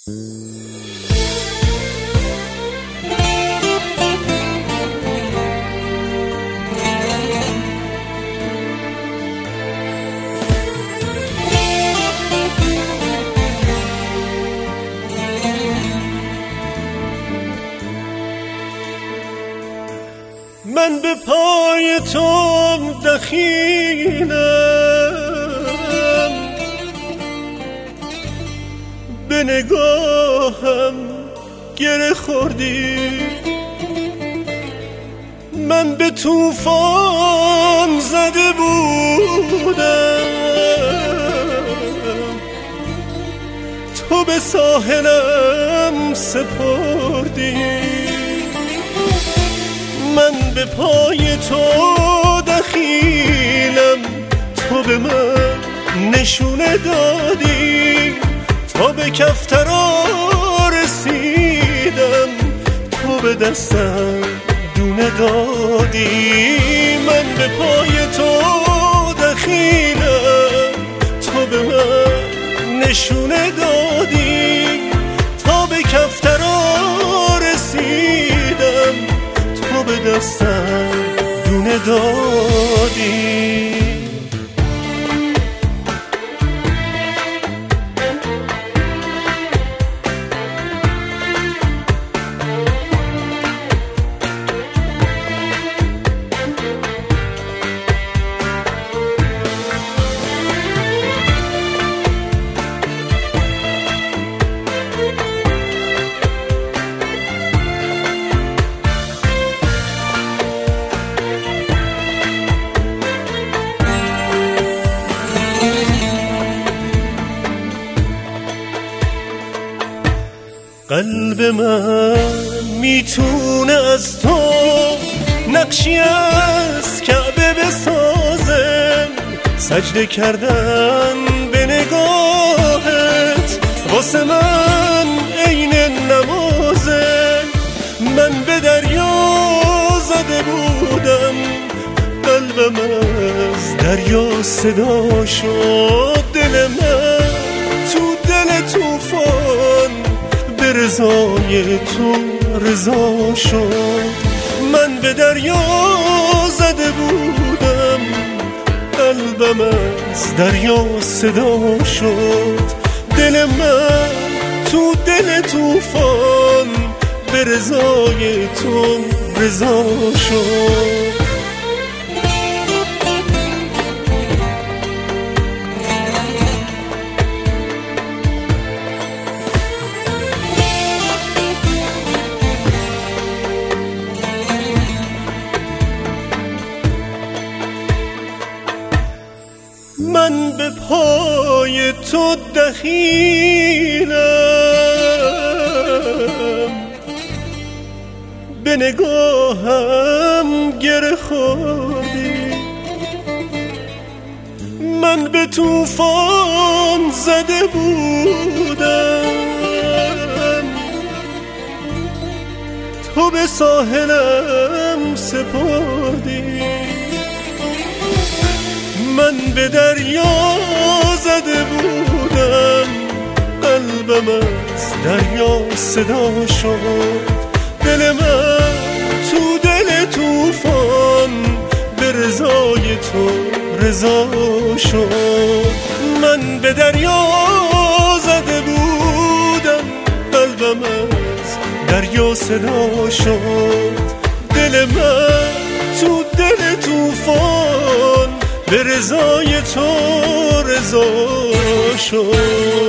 من به پای تو دخیلم، به نگاهم گره خوردی. من به طوفان زده بودم، تو به ساحلم سپردی. من به پای تو دخیلم، تو به من نشونه دادی. تا به کفترا رسیدم، تو به دستم دونه دادی. من به پای تو دخیلم، تو به من نشونه دادی. تا به کفترا رسیدم، تو به دستم دونه دادی. قلب من میتونه از تو نقشی از کعبه بسازه. سجده کردن به نگاهت واسه من عین نمازه. من به دریا زده بودم، قلبم از دریا صدا شد. دل من تو دل طوفان به رضای تو رضا شد. من به دریا زده بودم، قلبم از دریا صدا شد. دل من تو دل طوفان به رضای تو رضا شد. من به پای تو دخیلم، به نگاهم گره خوردی. من به طوفان زده بودم، تو به ساحلم سپردی. من به دریا زده بودم، قلبم از دریا صدا شد. دل من تو دل طوفان به رضای تو رضا شد. من به دریا زده بودم، قلبم از دریا صدا شد. دل من تو دل طوفان به رضای تو رضا شد.